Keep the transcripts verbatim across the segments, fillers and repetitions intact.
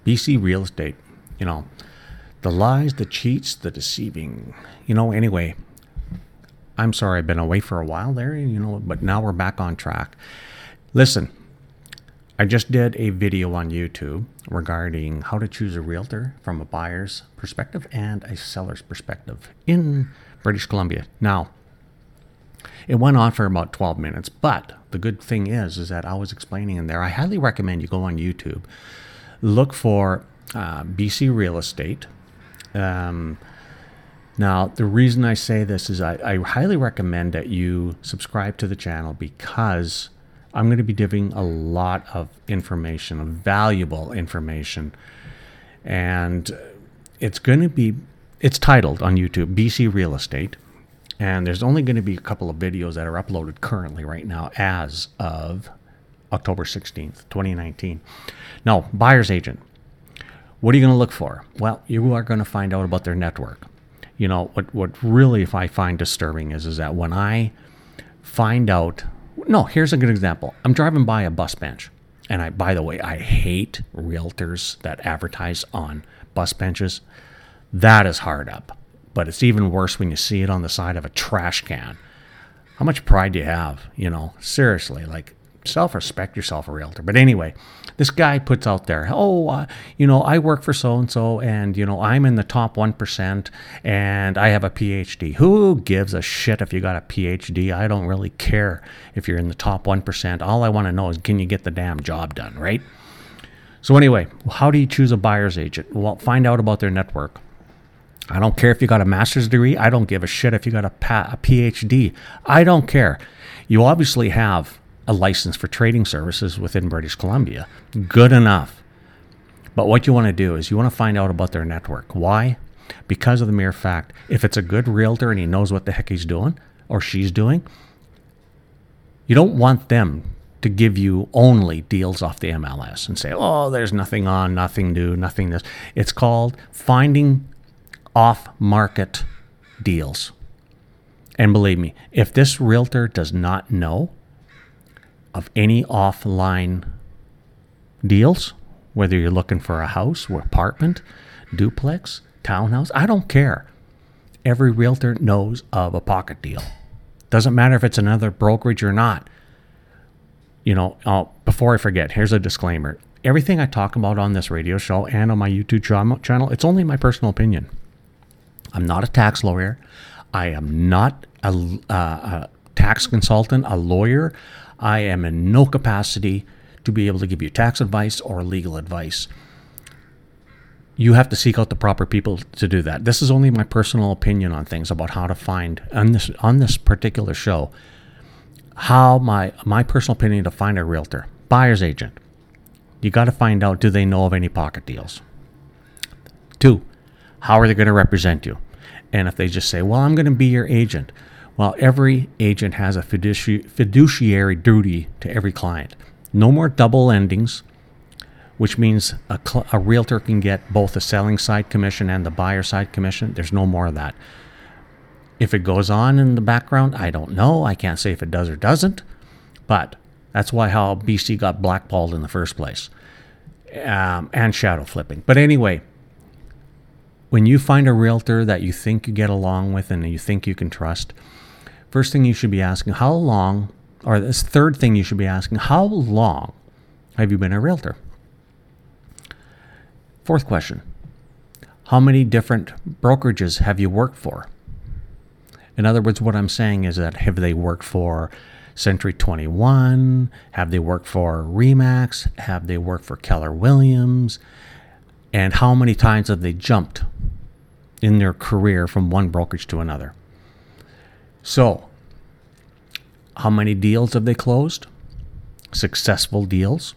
B C real estate, you know, the lies, the cheats, the deceiving, you know, anyway, I'm sorry I've been away for a while there, you know, but now we're back on track. Listen, I just did a video on YouTube regarding how to choose a realtor from a buyer's perspective and a seller's perspective in British Columbia. Now, it went on for about twelve minutes, but the good thing is, is that I was explaining in there, I highly recommend you go on YouTube, look for uh, B C real estate. Um, now, the reason I say this is I, I highly recommend that you subscribe to the channel because I'm going to be giving a lot of information, of valuable information, and it's going to be, it's titled on YouTube, B C Real Estate, and there's only going to be a couple of videos that are uploaded currently right now as of October sixteenth, twenty nineteen. Now, buyer's agent, what are you going to look for? Well, you are going to find out about their network. You know, what, what really if I find disturbing is, is that when I find out, no, here's a good example. I'm driving by a bus bench. And I, by the way, I hate realtors that advertise on bus benches. That is hard up. But it's even worse when you see it on the side of a trash can. How much pride do you have? You know, seriously, like self-respect yourself, a realtor. But anyway, this guy puts out there, oh, uh, you know, I work for so-and-so and, you know, I'm in the top one percent and I have a P H D. Who gives a shit if you got a P H D? I don't really care if you're in the top one percent. All I want to know is, can you get the damn job done, right? So anyway, how do you choose a buyer's agent? Well, find out about their network. I don't care if you got a master's degree. I don't give a shit if you got a, pa- a P H D. I don't care. You obviously have a license for trading services within British Columbia. Good enough. But what you want to do is you want to find out about their network. Why? Because of the mere fact, if it's a good realtor and he knows what the heck he's doing or she's doing, you don't want them to give you only deals off the M L S and say, oh, there's nothing on, nothing new, nothing this. It's called finding off-market deals. And believe me, if this realtor does not know of any offline deals, whether you're looking for a house or apartment, duplex, townhouse, I don't care. Every realtor knows of a pocket deal. Doesn't matter if it's another brokerage or not. You know, uh, before I forget, here's a disclaimer. Everything I talk about on this radio show and on my YouTube channel, it's only my personal opinion. I'm not a tax lawyer. I am not a, uh, a tax consultant, a lawyer. I am in no capacity to be able to give you tax advice or legal advice. You have to seek out the proper people to do that. This is only my personal opinion on things about how to find, on this on this particular show, how my, my personal opinion to find a realtor. Buyer's agent. You got to find out, do they know of any pocket deals? Two, how are they going to represent you? And if they just say, well, I'm going to be your agent. Well, every agent has a fiduci- fiduciary duty to every client. No more double endings, which means a, cl- a realtor can get both the selling side commission and the buyer side commission. There's no more of that. If it goes on in the background, I don't know. I can't say if it does or doesn't. But that's why how B C got blackballed in the first place. Um, and shadow flipping. But anyway, when you find a realtor that you think you get along with and you think you can trust, first thing you should be asking, how long, or this third thing you should be asking, how long have you been a realtor? Fourth question, how many different brokerages have you worked for? In other words, what I'm saying is that have they worked for Century twenty-one? Have they worked for Remax? Have they worked for Keller Williams? And how many times have they jumped in their career from one brokerage to another? So, how many deals have they closed? Successful deals.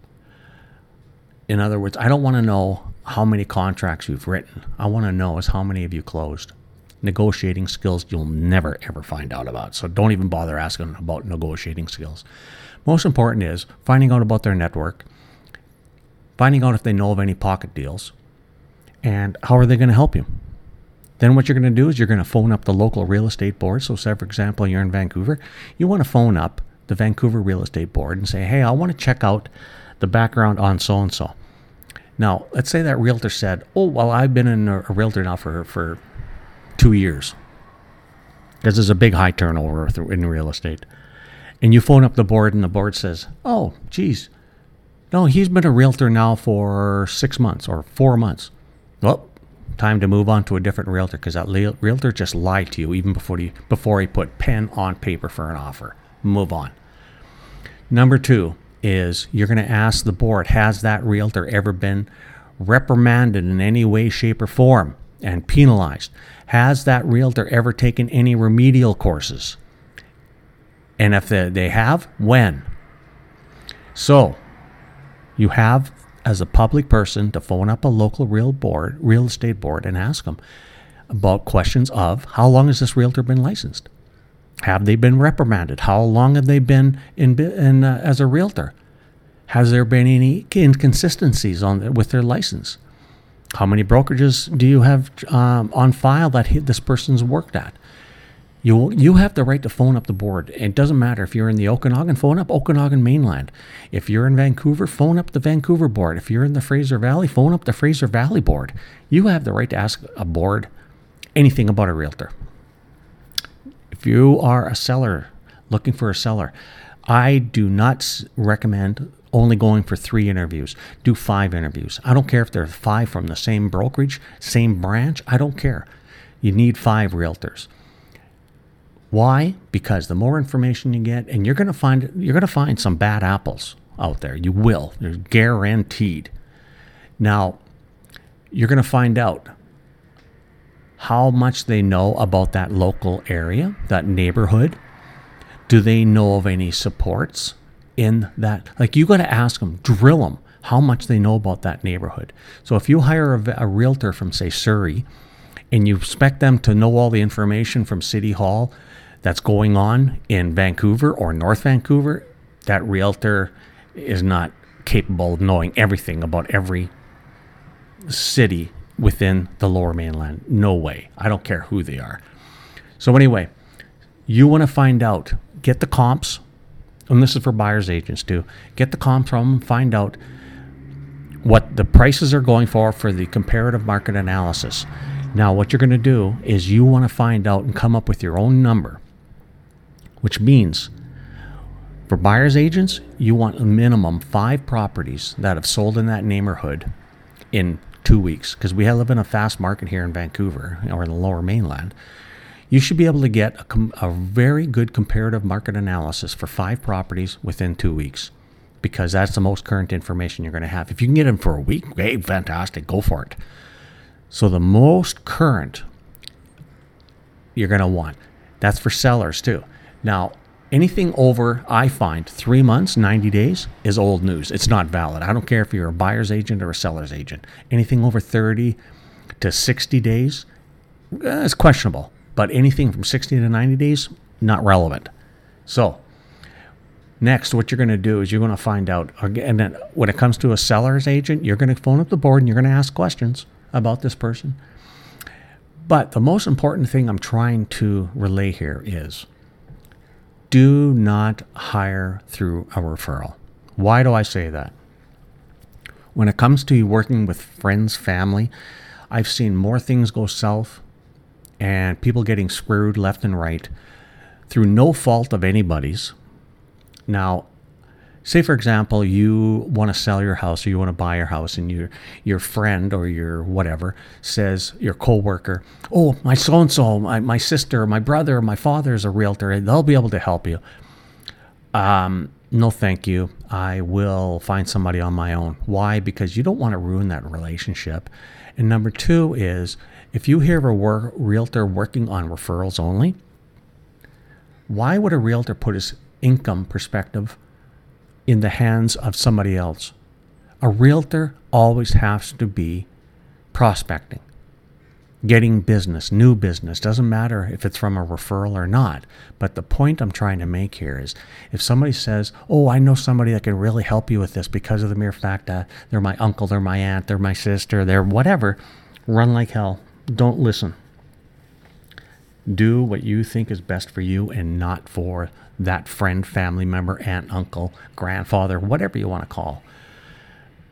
In other words, I don't want to know how many contracts you've written. I want to know is how many have you closed. Negotiating skills you'll never ever find out about. So don't even bother asking about negotiating skills. Most important is finding out about their network, finding out if they know of any pocket deals, and how are they going to help you. Then what you're going to do is you're going to phone up the local real estate board. So say, for example, you're in Vancouver. You want to phone up the Vancouver Real Estate Board and say, hey, I want to check out the background on so-and-so. Now, let's say that realtor said, oh, well, I've been in a, a realtor now for, for two years. Because there's a big high turnover in real estate. And you phone up the board and the board says, oh, geez, no, he's been a realtor now for six months or four months. Well, time to move on to a different realtor because that le- realtor just lied to you even before he, before he put pen on paper for an offer. Move on. Number two is you're going to ask the board, has that realtor ever been reprimanded in any way, shape, or form and penalized? Has that realtor ever taken any remedial courses? And if they, they have, when? So you have, as a public person, to phone up a local real board, real estate board and ask them about questions of how long has this realtor been licensed? Have they been reprimanded? How long have they been in, in uh, as a realtor? Has there been any inconsistencies on with their license? How many brokerages do you have um, on file that he, this person's worked at? You you have the right to phone up the board. It doesn't matter if you're in the Okanagan, phone up Okanagan Mainland. If you're in Vancouver, phone up the Vancouver board. If you're in the Fraser Valley, phone up the Fraser Valley board. You have the right to ask a board anything about a realtor. If you are a seller, looking for a seller, I do not recommend only going for three interviews. Do five interviews. I don't care if they're five from the same brokerage, same branch. I don't care. You need five realtors. Why? Because the more information you get, and you're going to find you're going to find some bad apples out there. You will. They're guaranteed. Now, you're going to find out how much they know about that local area, that neighborhood. Do they know of any supports in that? Like, you got to ask them, drill them, how much they know about that neighborhood. So if you hire a, a realtor from, say, Surrey, and you expect them to know all the information from City Hall that's going on in Vancouver or North Vancouver, that realtor is not capable of knowing everything about every city within the Lower Mainland. No way. I don't care who they are. So anyway, you want to find out, get the comps, and this is for buyers agents too. Get the comps from them, find out what the prices are going for for the comparative market analysis. Now, what you're going to do is you want to find out and come up with your own number, which means for buyers agents, you want a minimum five properties that have sold in that neighborhood in two weeks, because we live in a fast market here in Vancouver or in the Lower Mainland. You should be able to get a, com- a very good comparative market analysis for five properties within two weeks, because that's the most current information you're going to have. If you can get them for a week, hey, fantastic, go for it. So the most current you're going to want. That's for sellers too. Now, anything over, I find, three months, ninety days is old news. It's not valid. I don't care if you're a buyer's agent or a seller's agent. Anything over thirty to sixty days uh, is questionable. But anything from sixty to ninety days, not relevant. So next, what you're going to do is you're going to find out, and then when it comes to a seller's agent, you're going to phone up the board and you're going to ask questions about this person. But the most important thing I'm trying to relay here is, do not hire through a referral. Why do I say that? When it comes to working with friends, family, I've seen more things go south and people getting screwed left and right through no fault of anybody's. Now, say, for example, you want to sell your house or you want to buy your house, and your your friend or your whatever says, your coworker, oh, my so-and-so, my, my sister, my brother, my father is a realtor, and they'll be able to help you. Um, no, thank you. I will find somebody on my own. Why? Because you don't want to ruin that relationship. And number two is, if you hear of a wor- realtor working on referrals only, why would a realtor put his income perspective in the hands of somebody else? A realtor always has to be prospecting, getting business, new business. Doesn't matter if it's from a referral or not. But the point I'm trying to make here is, if somebody says, oh, I know somebody that can really help you with this because of the mere fact that they're my uncle, they're my aunt, they're my sister, they're whatever, run like hell. Don't listen. Do what you think is best for you and not for that friend, family member, aunt, uncle, grandfather, whatever you want to call.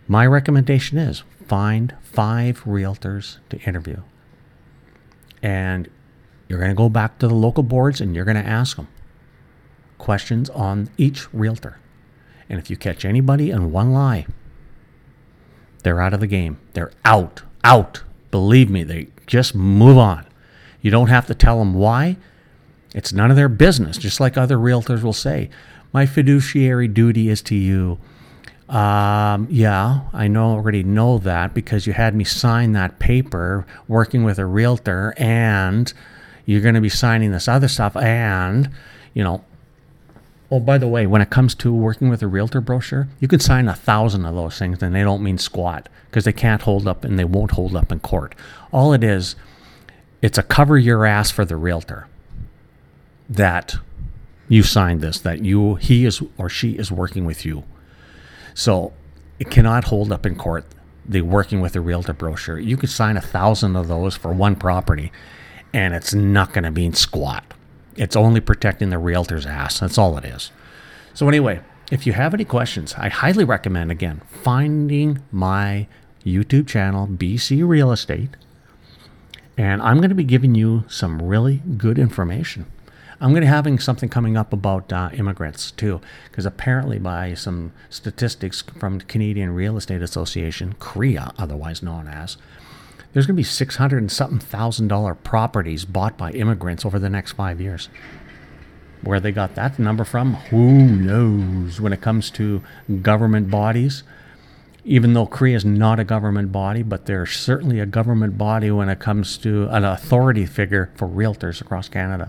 My recommendation is find five realtors to interview. And you're going to go back to the local boards and you're going to ask them questions on each realtor. And if you catch anybody in one lie, they're out of the game. They're out, out. Believe me, they just move on. You don't have to tell them why. It's none of their business. Just like other realtors will say, my fiduciary duty is to you. Um, yeah, I know already know that because you had me sign that paper working with a realtor, and you're going to be signing this other stuff. And, you know, oh, by the way, when it comes to working with a realtor brochure, you can sign a thousand of those things and they don't mean squat because they can't hold up and they won't hold up in court. All it is, it's a cover your ass for the realtor that you signed this, that you, he is or she is working with you. So it cannot hold up in court, the working with a realtor brochure. You could sign a thousand of those for one property and it's not going to mean squat. It's only protecting the realtor's ass. That's all it is. So anyway, if you have any questions, I highly recommend, again, finding my YouTube channel, B C Real Estate. And I'm going to be giving you some really good information. I'm going to be having something coming up about uh, immigrants too, because apparently by some statistics from the Canadian Real Estate Association, C R E A, otherwise known as, there's going to be six hundred and something thousand dollar properties bought by immigrants over the next five years. Where they got that number from, who knows? When it comes to government bodies, even though C R E A is not a government body, but they're certainly a government body when it comes to an authority figure for realtors across Canada.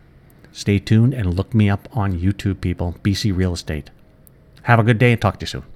Stay tuned and look me up on YouTube, people. B C Real Estate. Have a good day and talk to you soon.